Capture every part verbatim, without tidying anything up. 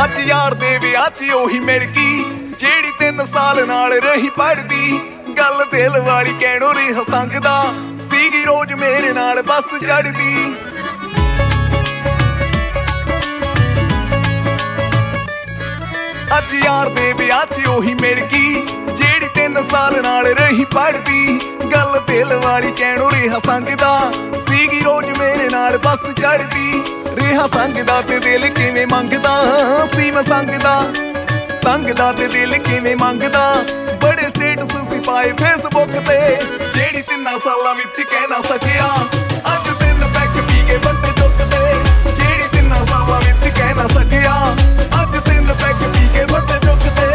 ਅੱਜ ਯਾਰ ਦੇ ਵਿਆਹ 'ਚ ਉਹੀ ਮਿਲ ਗਈ ਜਿਹੜੀ ਤਿੰਨ ਸਾਲ ਨਾਲ ਰਹੀ ਪੜ੍ਹਦੀ। ਗੱਲ ਦਿਲ ਵਾਲੀ ਕਹਿਣੋਂ ਰਿਹਾ ਸੰਗਦਾ ਸੀਗੀ ਰੋਜ਼ ਮੇਰੇ ਨਾਲ ਬੱਸ ਚੜ੍ਹਦੀ। ਅੱਜ ਯਾਰ ਦੇ ਵਿਆਹ 'ਚ ਉਹੀ ਮਿਲ ਗਈ ਜਿਹੜੀ ਤਿੰਨ ਸਾਲ ਨਾਲ ਰਹੀ ਪੜ੍ਹਦੀ। ਗੱਲ ਦਿਲ ਵਾਲੀ ਕਹਿਣੋਂ ਰਿਹਾ ਸੰਗਦਾ ਸੀਗੀ ਰੋਜ਼ ਮੇਰੇ ਨਾਲ ਬੱਸ ਚੜ੍ਹਦੀ। ਰਿਹਾ ਸੰਗਦਾ ਤੇ ਦਿਲ ਕਿਵੇਂ ਮੰਗਦਾ ਸੀ ਮੈਂ ਸੰਗਦਾ ਸੰਗਦਾ ਤੇ ਦਿਲ ਕਿਵੇਂ ਮੰਗਦਾ। ਬੜੇ ਸਟੇਟਸ ਸੀ ਪਾਏ ਫੇਸਬੁੱਕ ਤੇ ਜਿਹੜੀ ਤਿੰਨਾਂ ਸਾਲਾਂ ਵਿੱਚ ਕਹਿ ਨਾ ਸਕਿਆ। ਅੱਜ ਤਿੰਨ ਪੈਕ ਪੀ ਕੇ ਵੱਟੇ ਚੁੱਕਦੇ ਜਿਹੜੀ ਤਿੰਨਾਂ ਸਾਲਾਂ ਵਿੱਚ ਕਹਿ ਨਾ ਸਕਿਆ। ਅੱਜ ਤਿੰਨ ਪੈਕ ਪੀ ਕੇ ਵੱਟੇ ਚੁੱਕਦੇ।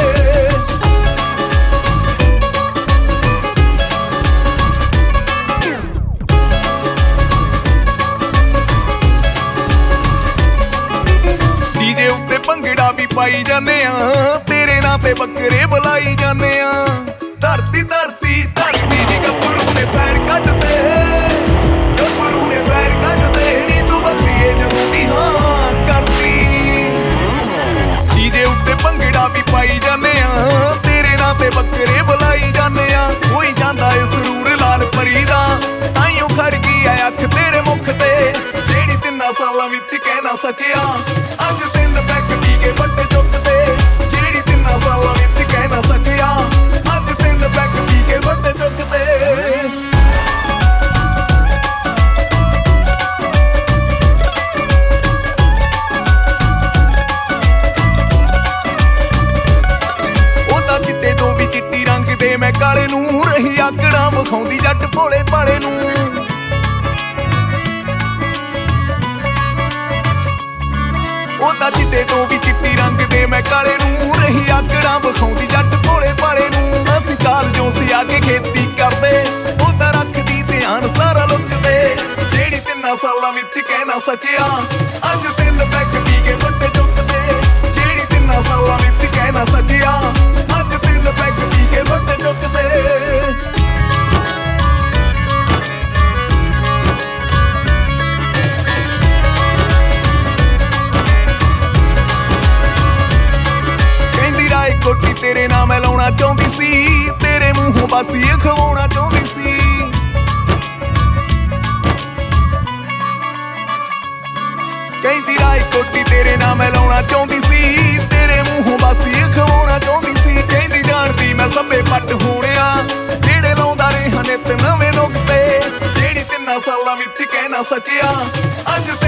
ਡੀਜੇ ਉੱਤੇ ਭੰਗੜਾ ਵੀ ਪਾਈ ਜਾਂਦੇ ਆ ਤੇਰੇ ਨਾਂ ਤੇ ਬੱਕਰੇ ਬੁਲਾਈ ਜਾਂਦੇ ਆ। ਧਰਤੀ ਧਰਤੀ ਧਰਤੀ ਦੀ ਗੱਭਰੂ ਨੇ ਪੈਰ ਕੱਢਦੇ ਗੱਭਰੂ ਨੇ ਪੈਰ ਕੱਢਦੇ ਨੀ ਤੂੰ ਬੱਲੀਏ ਜਦੋਂ ਦੀ ਹਾਂ ਕਰਦੀ। ਡੀਜੇ ਉੱਤੇ ਭੰਗੜਾ ਵੀ ਪਾਈ ਜਾਂਦੇ ਆ ਤੇਰੇ ਨਾਂ ਤੇ ਬੱਕਰੇ ਬੁਲਾਈ ਜਾਂਦੇ ਆ। ਹੋਈ ਜਾਂਦਾ ਏ ਸਰੂਰ ਲਾਲ ਪਰੀ ਦਾ ਤਾਈਓ ਖੜ ਗਈ ਆ ਅੱਖ ਤੇਰੇ ਮੁਖ ਤੇ ਜਿਹੜੀ ਤਿੰਨਾਂ ਸਾਲਾਂ ਵਿੱਚ ਕਹਿ ਨਾ ਸਕਿਆ। ਅੱਜ ਤਿੰਨ ਪੈਕ ਪੀ ਕੇ ਵੱਟੇ ਚੁੱਕਦੇ ਜਿਹੜੀ ਤਿੰਨਾਂ ਸਾਲਾਂ ਵਿੱਚ ਕਹਿ ਨਾ ਸਕਿਆ। ਅੱਜ ਤਿੰਨ ਪੈਕ ਪੀ ਕੇ ਵੱਟੇ ਚੁੱਕਦੇ। ਉਹਦਾ ਚਿੱਟੇ ਤੋਂ ਵੀ ਚਿੱਟੀ ਰੰਗ ਦੇ ਮੈਂ ਕਾਲੇ ਨੂੰ ਰਹੀ ਆਕੜਾਂ ਵਿਖਾਉਂਦੀ ਜੱਟ ਭੋਲੇ ਭਾਲੇ ਨੂੰ। ਉਹਦਾ ਚਿੱਟੇ ਤੋਂ ਵੀ ਚਿੱਟੀ ਰੰਗ ਦੇ ਮੈਂ ਕਾਲੇ ਨੂੰ ਰਹੀ ਆਕੜਾਂ ਵਿਖਾਉਂਦੀ ਜੱਟ ਭੋਲੇ ਭਾਲੇ ਨੂੰ। ਅਸੀਂ ਕਾਲਜੋਂ ਸੀ ਆ ਕੇ ਖੇਤੀ ਕਰਦੇ ਉਹਦਾ ਰੱਖਦੀ ਧਿਆਨ ਸਾਰਾ ਲੁੱਕਦੇ ਜਿਹੜੀ ਤਿੰਨਾਂ ਸਾਲਾਂ ਵਿੱਚ ਕਹਿ ਨਾ ਸਕਿਆ। ਅੱਜ ਤਿੰਨ ਪੈਕ ਪੀ ਕੇ ਵੱਟੇ ਚੁੱਕਦੇ ਜਿਹੜੀ ਤਿੰਨਾਂ ਸਾਲਾਂ ਵਿੱਚ ਕਹਿ ਨਾ ਸਕਿਆ। ਅੱਜ ਤਿੰਨ ਪੈਕ ਪੀ ਕੇ ਵੱਟੇ ਚੁੱਕਦੇ। ਕੋਟੀ ਤੇਰੇ ਨਾਲ ਮੈਂ ਲਾਉਣਾ ਚਾਹੁੰਦੀ ਸੀ ਤੇਰੇ ਮੂੰਹੋਂ ਬਾਸੀ ਖਵਾਉਣਾ ਚਾਹੁੰਦੀ ਸੀ। ਕਹਿੰਦੀ ਰਾਈ ਕੋਟੀ ਤੇਰੇ ਨਾਲ ਮੈਂ ਲਾਉਣਾ ਚਾਹੁੰਦੀ ਸੀ ਤੇਰੇ ਮੂੰਹੋਂ ਬਾਸੀ ਖਵਾਉਣਾ ਚਾਹੁੰਦੀ ਸੀ। ਕਹਿੰਦੀ ਜਾਣਦੀ ਮੈਂ ਸਭੇ ਪੱਟ ਹੋਣਿਆ ਜਿਹੜੇ ਲਾਉਂਦਾ ਰਿਹਾ ਨਿੱਤ ਨਵੇਂ ਨੁਕਤੇ ਜਿਹੜੀ ਤਿੰਨਾਂ ਸਾਲਾਂ ਵਿੱਚ ਕਹਿ ਨਾ ਸਕਿਆ। ਅੱਜ